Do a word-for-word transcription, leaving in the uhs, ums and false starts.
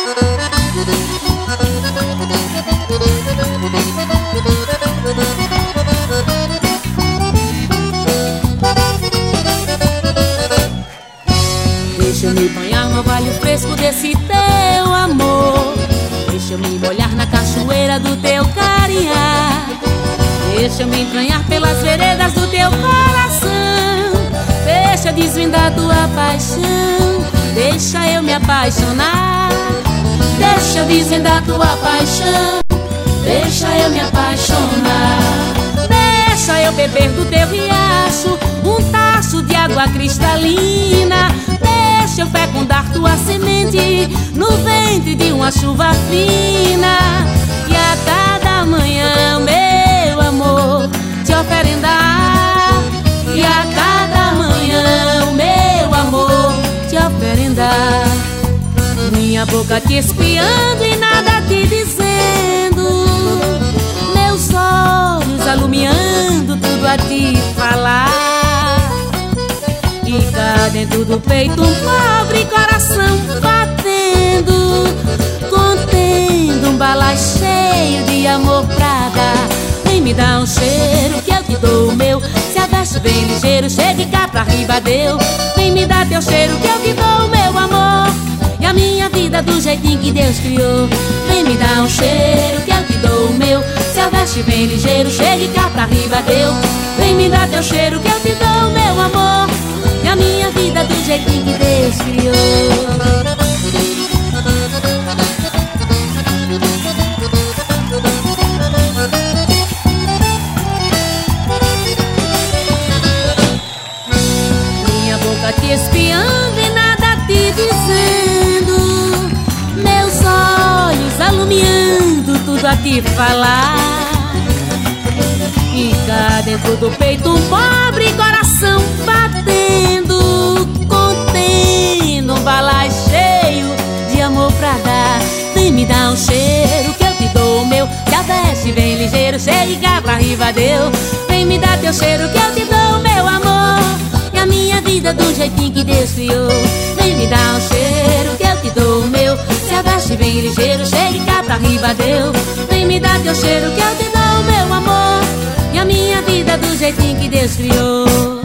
Deixa eu me banhar no vale fresco desse teu amor. Deixa eu me molhar na cachoeira do teu carinhar. Deixa eu me entranhar pelas veredas do teu coração. Deixa eu desvendar tua paixão. Deixa eu me apaixonar. Deixa eu desvendar tua paixão. Deixa eu me apaixonar. Deixa eu beber do teu riacho um tacho de água cristalina. Deixa eu fecundar tua semente no ventre de uma chuva fina. E a cada manhã, meu amor, te oferendar. E a cada manhã, meu amor, te oferendar. Minha boca te espiando e nada te dizendo. Meus olhos alumiando tudo a te falar. E cá dentro do peito um pobre coração batendo, contendo um balai cheio de amor pra dar. Vem me dar um cheiro que eu te dou o meu. Se aveste bem ligeiro, chegue cá pra riba deu. Vem me dar teu cheiro que eu te dou o meu amor. E a minha vida do jeitinho que Deus criou. Vem me dar um cheiro que eu te dou o meu. Se aveste bem ligeiro, chegue cá pra riba deu. Vem me dar teu cheiro que eu te dou o meu amor. E a minha vida do jeitinho que Deus criou. Minha boca te espiando e nada te dizendo. Meus olhos alumiando tudo a te falar. E cá dentro do peito um pobre coração batendo, contendo um balai cheio de amor pra dar. Vem me dar um cheiro que eu te dou o meu. Se aveste bem ligeiro, chegue cá pra riba deu. Vem me dar teu cheiro que eu te dou o meu amor. E a minha vida do jeitinho que Deus criou. Vem me dar um cheiro que eu te dou o meu. Se aveste bem ligeiro, chegue cá pra riba deu. Vem me dar teu cheiro que eu te dou o meu amor. E a minha vida do jeitinho que Deus criou.